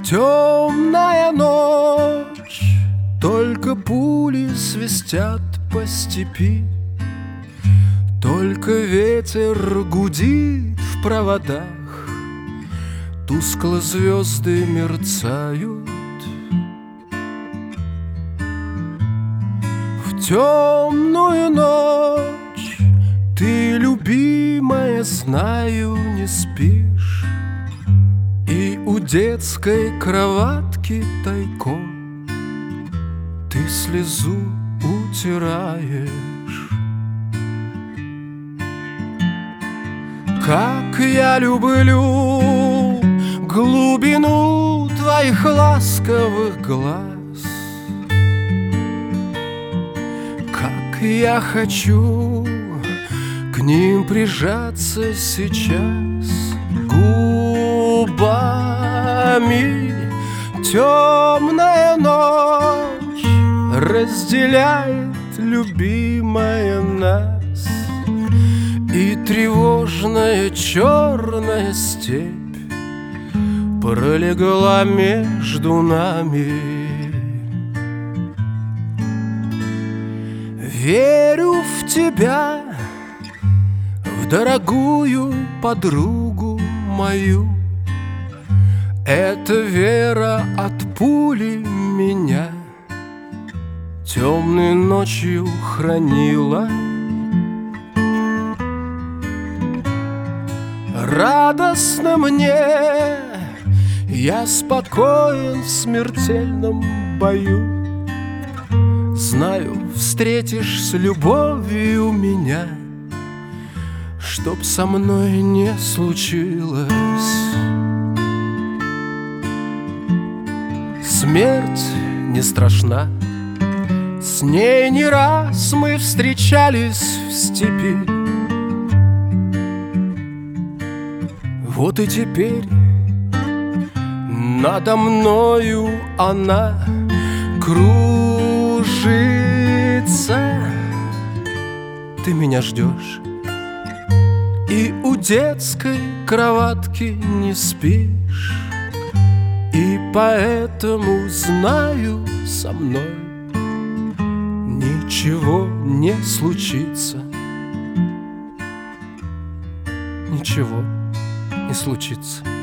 Темная ночь, только пули свистят по степи, только ветер гудит в проводах, тускло звезды мерцают. В темную ночь ты, любимая, знаю, не спишь, и у детской кроватки тайком ты слезу утираешь. Как я люблю глубину твоих ласковых глаз, как я хочу к ним прижаться сейчас губами. Темная ночь разделяет, любимая, нас, и тревожная черная степь пролегла между нами. Верю в тебя, в дорогую подругу мою. Эта вера от пули меня темной ночью хранила. Радостно мне, я спокоен в смертельном бою. Знаю, встретишь с любовью меня, чтоб со мной не случилось. Смерть не страшна, с ней не раз мы встречались в степи. Вот и теперь надо мною она кружится. Ты меня ждешь и у детской кроватки не спишь, и поэтому знаю, со мной ничего не случится. Ничего не случится.